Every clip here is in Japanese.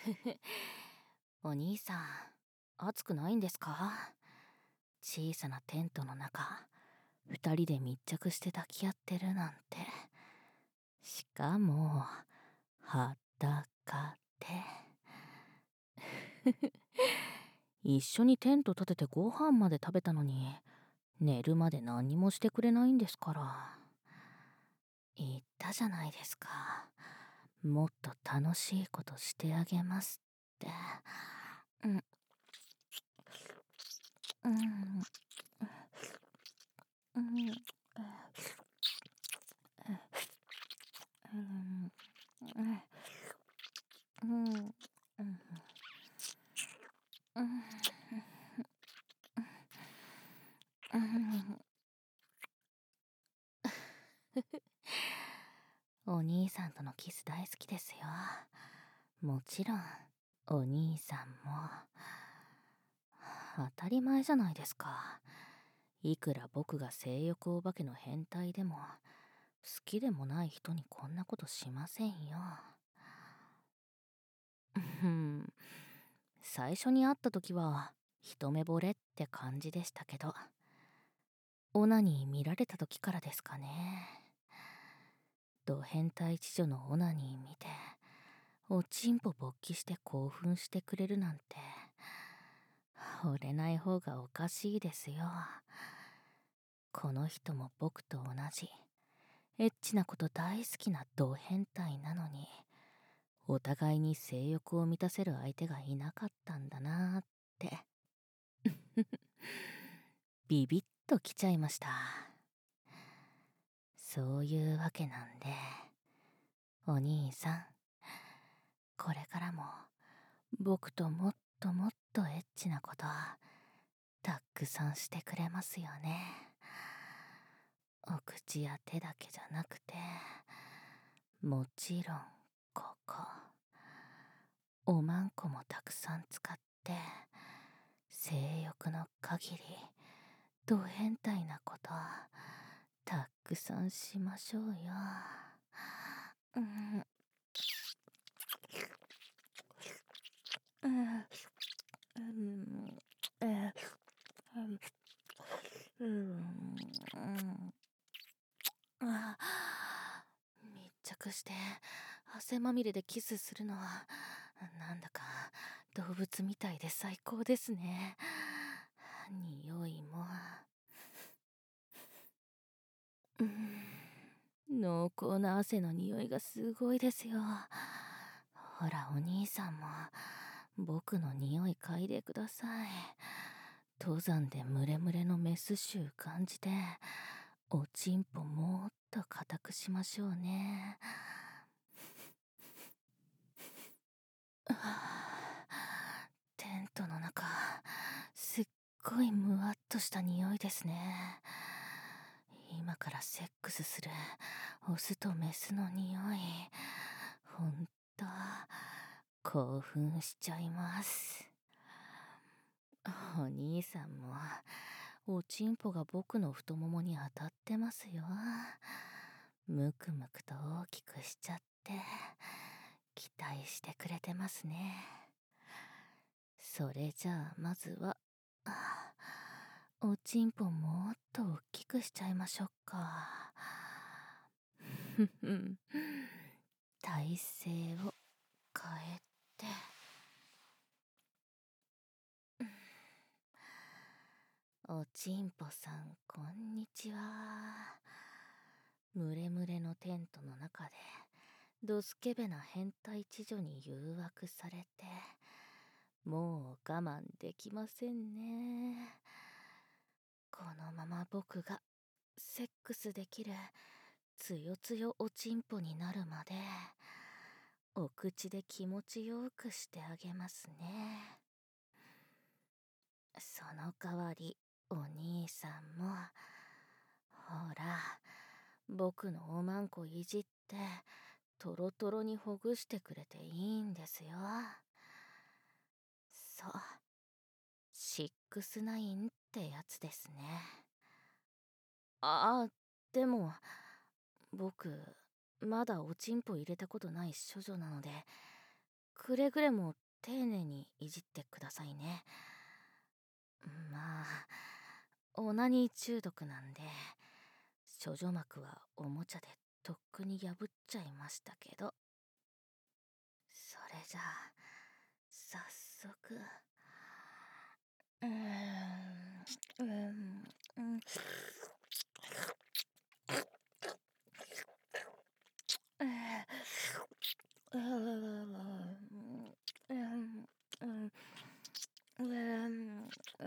お兄さん、暑くないんですか？小さなテントの中、二人で密着して抱き合ってるなんて。しかも、裸で。一緒にテント立ててご飯まで食べたのに、寝るまで何もしてくれないんですから。言ったじゃないですか。もっと楽しいことしてあげますって。うん、うん、うん、うん、うん、うん、うん、うん。お兄さんとのキス大好きですよ。もちろん、お兄さんも。当たり前じゃないですか。いくら僕が性欲お化けの変態でも、好きでもない人にこんなことしませんよ。うん。最初に会った時は、一目惚れって感じでしたけど、オナニー見られた時からですかね。ド変態知女のオナニー見て、おちんぽ勃起して興奮してくれるなんて、惚れない方がおかしいですよ。この人も僕と同じ、エッチなこと大好きなド変態なのに、お互いに性欲を満たせる相手がいなかったんだなーって。ビビッときちゃいました。そういうわけなんで、お兄さん、これからも僕ともっともっとエッチなことたくさんしてくれますよね。お口や手だけじゃなくて、もちろんここ、おまんこもたくさん使って、性欲の限り、ド変態なことたくさんしましょうよ。うん、うん、うん、うん、あ密着して汗まみれでキスするのはなんだか動物みたいで最高ですね。匂いも、うん、濃厚な汗の匂いがすごいですよ。ほらお兄さんも僕の匂い嗅いでください。登山でムレムレのメス臭感じておちんぽもっと硬くしましょうね。テントの中、すっごいムワっとした匂いですね。今からセックスするオスとメスの匂い。ほんと、興奮しちゃいます。お兄さんも、おちんぽが僕の太ももに当たってますよ。むくむくと大きくしちゃって、期待してくれてますね。それじゃあまずは、おちんぽもっと大きくしちゃいましょうか。ふふん。体勢を変えて。おちんぽさんこんにちは。ムレムレのテントの中でドスケベな変態知女に誘惑されて、もう我慢できませんね。このまま僕がセックスできるつよつよおちんぽになるまでお口で気持ちよくしてあげますね。その代わりお兄さんもほら僕のおまんこいじってトロトロにほぐしてくれていいんですよ。そう、シックスナインってやつですね。ああ、でも僕まだおちんぽ入れたことない処女なので、 くれぐれも丁寧にいじってくださいね。まあ、オナニー中毒なんで、処女膜はおもちゃでとっくに破っちゃいましたけど。それじゃあ、早速。うーん、うーん、うん、うーん、うん、うん、うん、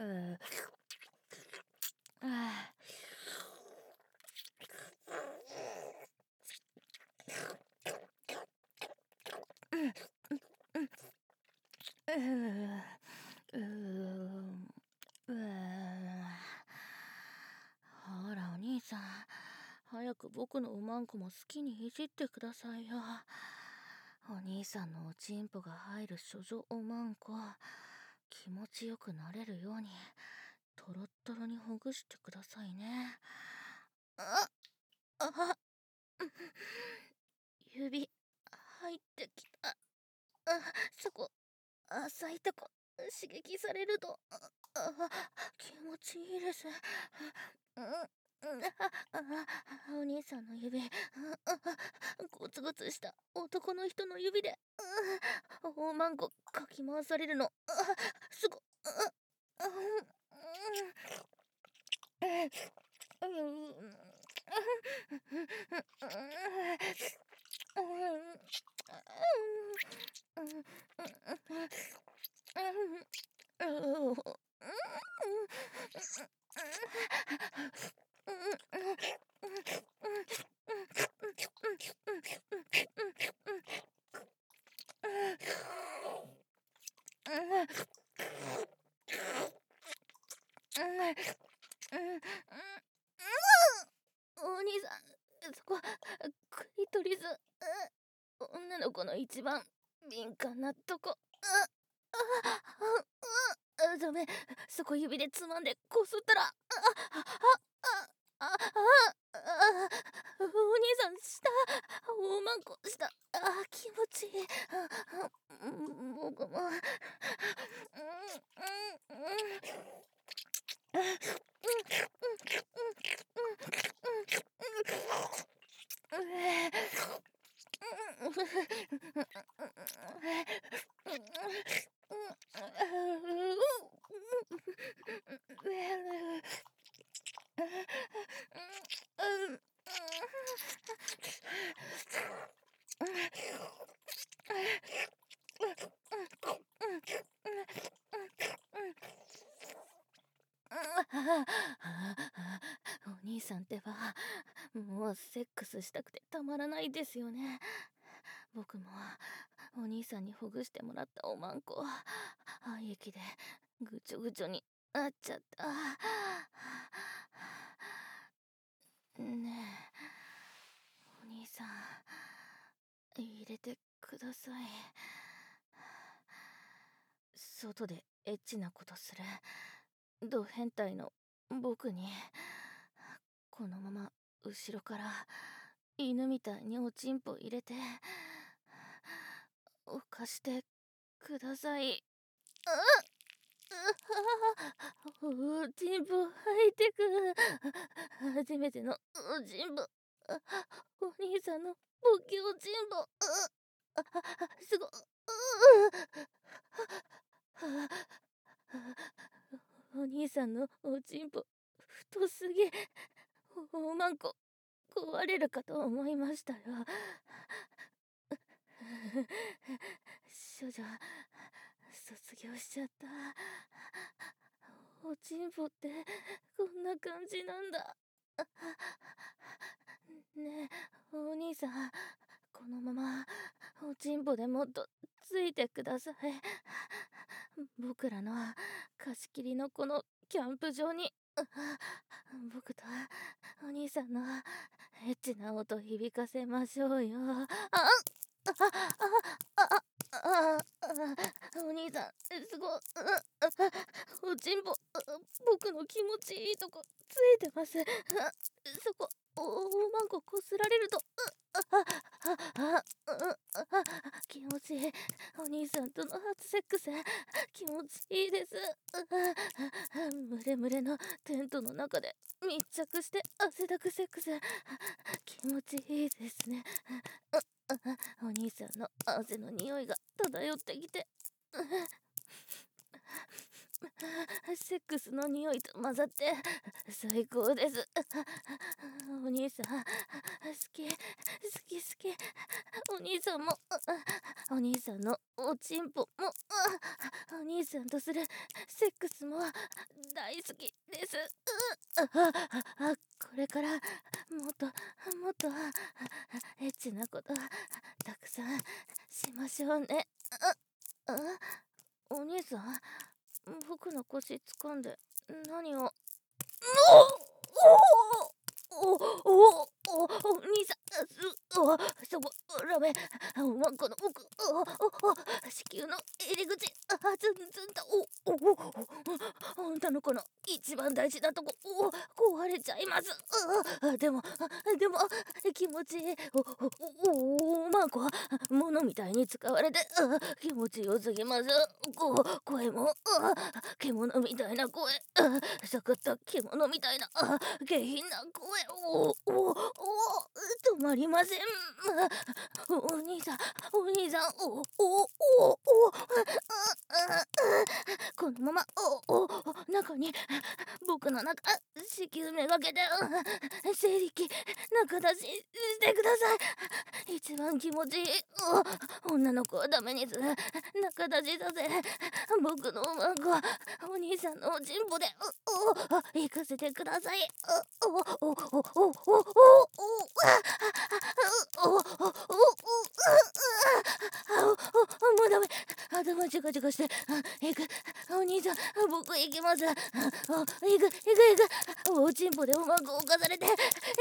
ほらお兄さん、早く僕のおまんこも好きにいじってくださいよ。お兄さんのおちんぽが入る処女おまんこ、気持ちよくなれるようにトロットロにほぐしてくださいね。あ、あ、指入ってきた。そこ浅いとこ刺激されると気持ちいいです。お兄さんの指、ゴツゴツした男の人の指でおまんこかき回されるのすごお兄さん、そこ、クリトリス、女の子の一番敏感なとこ。ダメ、そこ指でつまんでこすったら、お兄さん、下、おまんこ、下、気持ちいい。僕も、お兄さんってば、もうセックスしたくてたまらないですよね。僕もお兄さんにほぐしてもらったおまんこ、愛液でぐちょぐちょになっちゃった。ねえ、お兄さん、入れてください。外でエッチなことするド変態の僕に、このまま後ろから犬みたいにおちんぽ入れて犯してください。おちんぽ入ってく。初めてのおちんぽ。お兄さんのボキおちんぽ。すご。お兄さんのおちんぽ太すぎ。おまんこ壊れるかと思いましたよ。処女卒業しちゃった。おちんぽってこんな感じなんだ。ねえお兄さん、このままおちんぽでもっとついてください。僕らの貸し切りのこのキャンプ場に僕とお兄さんのエッチな音響かせましょうよ。お兄さん、すごい。おちんぽ、僕の気持ちいいとこついてます。そこ、おまんここすられると、気持ちちいい。お兄さんとの初セックス気持ちいいです。ムレムレのテントの中で密着して汗だくセックス気持ちいいですね。お兄さんの汗の匂いが漂ってきてセックスの匂いと混ざって最高です。お兄さん好き好き好き。お兄さんもお兄さんのおちんぽもお兄さんとするセックスも大好きです。これからもっともっとエッチなことたくさんしましょうね。お兄さん、僕の腰掴んで何を。お兄さん、そこ、ラメ、ワンコの奥、子宮の入り口、ずんずんと、女の子の一番大事なとこ、壊れちゃいます。でも、気持ちいい。マンコ、物みたいに使われて、気持ちよすぎます。声も、獣みたいな声、サクッと獣みたいな、下品な声、止まりません。お兄さん、このまま、中に、僕の中、子宮めがけて、生理期、中出ししてください。一番気持ちいい。女の子はダメにする。中出しさせ、僕のマンコは、お兄さんのおちんぽで、行かせてください。もうダメ。頭チカチカして。行く。お兄さん、僕行きます。行く。おちんぽでうまく侵されて。行く。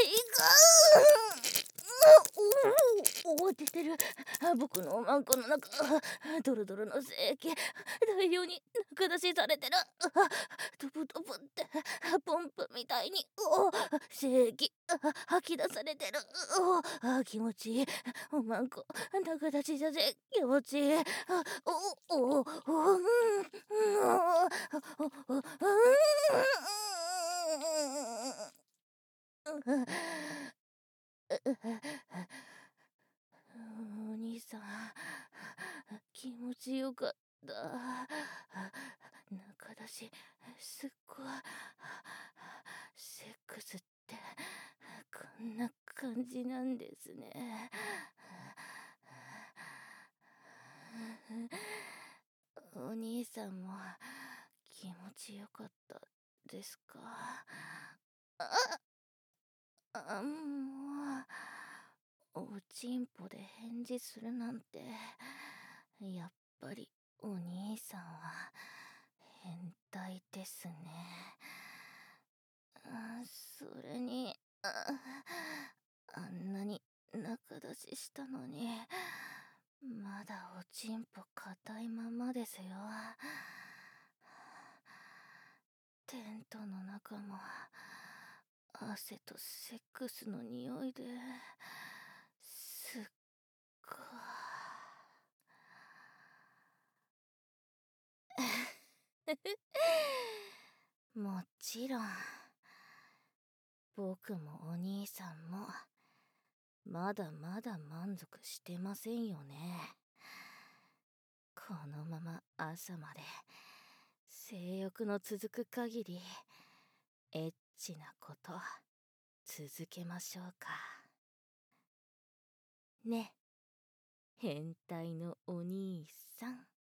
ってしてる。僕のマンコの中、ドロドロの精液、大量に中出しされてる。トプトプって、ポンプみたいに、精液、吐き出されてる。気持ちいい。マンコ、中出しさせ、気持ちいい。お兄さん、気持ちよかった。中出し、すっごい。セックスって、こんな感じなんですね。お兄さんも気持ちよかったですか？もう、おちんぽで返事するなんて、やっぱりお兄さんは変態ですね。それに、あんなに中出ししたのに、まだおちんぽ硬いままですよ。テントの中も汗とセックスの匂いですっごいもちろん僕もお兄さんもまだまだ満足してませんよね。このまま朝まで性欲の続く限りエッチなこと続けましょうかね、変態のお兄さん。